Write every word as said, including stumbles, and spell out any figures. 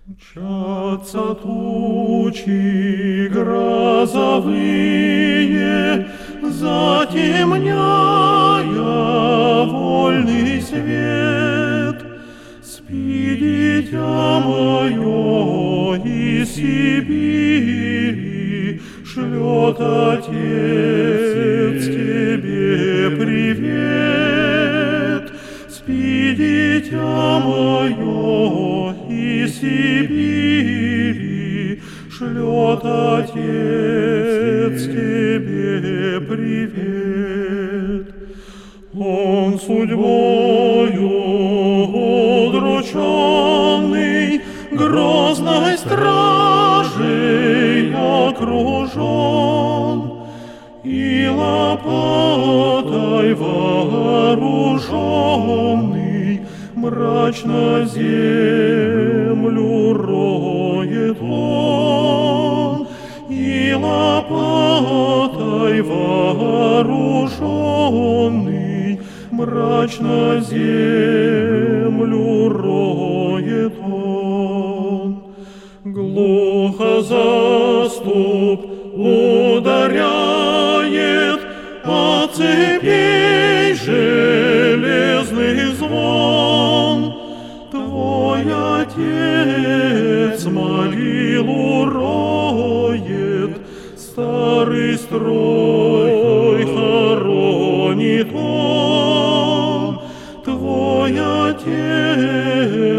Мчатся тучи грозовые, затемняя вольный свет. Спи, дитя мое, из Сибири шлет Отец тебе привет. Спи, дитя мое, из Сибири шлет Отец тебе привет. Он судьбою удрученный, грозной стражей окружен, и лопатой вооруженный мрачно землю роет он, и лопатой вооруженный мрачно землю роет он. Глухо заступ ударяет, а цепей железных звон. Твой Отец могилу роет, старый строй хоронит он. Твой Отец